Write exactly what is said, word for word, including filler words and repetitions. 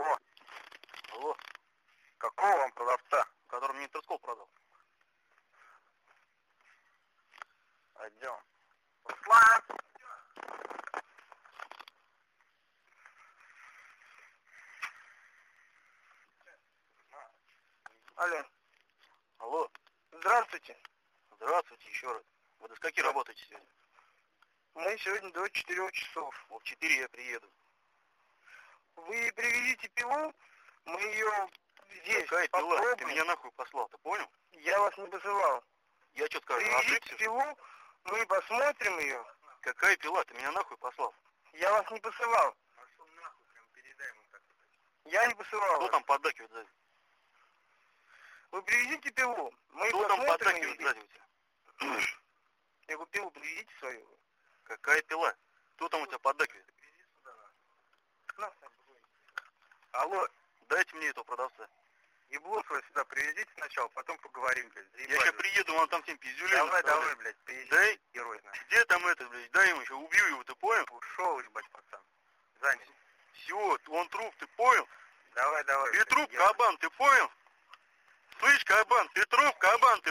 Алло. Алло. Какого вам продавца? Который мне интерскоп продал. Пойдем. Руслан! Алло. Алло. Здравствуйте. Здравствуйте еще раз. Вы до скольки работаете сегодня? Мы сегодня до четырех часов. Вот в четыре я приеду. Вы привезите пилу, мы ее здесь Какая пила? попробуем. Ты меня нахуй послал, ты понял? Я вас не посылал. Я что скажу, Привезите ошибся? пилу, мы посмотрим ее. Какая пила? Ты меня нахуй послал? Я вас не посылал. Пошел нахуй, прям передай ему так. Я не посылал. Кто вас. там поддакивает сзади? Вы привезите пилу, мы Кто там посмотрим поддакивает ее. сзади у тебя? Я говорю, пилу привезите свою. Какая пила? Кто там у тебя поддакивает? На. Алло, Дайте мне этого продавца. ебло свое сюда привезите сначала, потом поговорим, блядь. Я сейчас приеду, вон там всем пиздюлей Давай, наставляю. давай, блядь, привези. Дай. Герой наш. Где там этот, блядь? Дай ему еще, убью его, ты понял? Ушел, ебать, пацан. Занят. Все, он труп, ты понял? Давай, давай. Ты блядь, труп, герой. кабан, ты понял? Слышь, кабан, ты труп, кабан, ты